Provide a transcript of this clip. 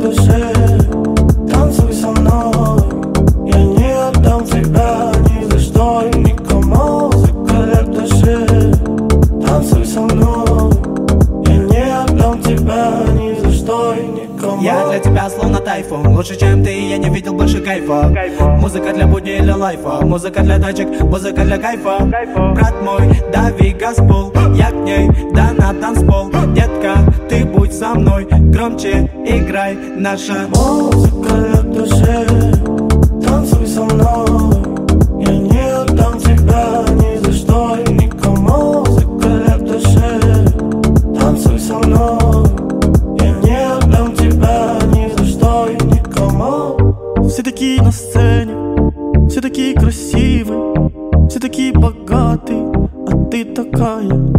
душе. Танцуй со мной, я не отдам тебя ни за что и никому. Музыка лет душе. Танцуй со мной, я не отдам тебя ни за что и никому. Я для тебя словно тайфун, лучше чем ты, я не видел больше кайфа. Музыка для будни или лайфа, музыка для тачек, музыка для кайфа. Брат мой, дави газпол, я к ней, да на танцпол. Детка, ты будь со мной, громче играй наша музыка для душе. Танцуй со мной, я не отдам тебя ни за что и никому. Музыка для душе. Танцуй со мной, я не отдам тебя ни за что и никому. Все такие на сцене, все такие красивые, все такие богатые, а ты такая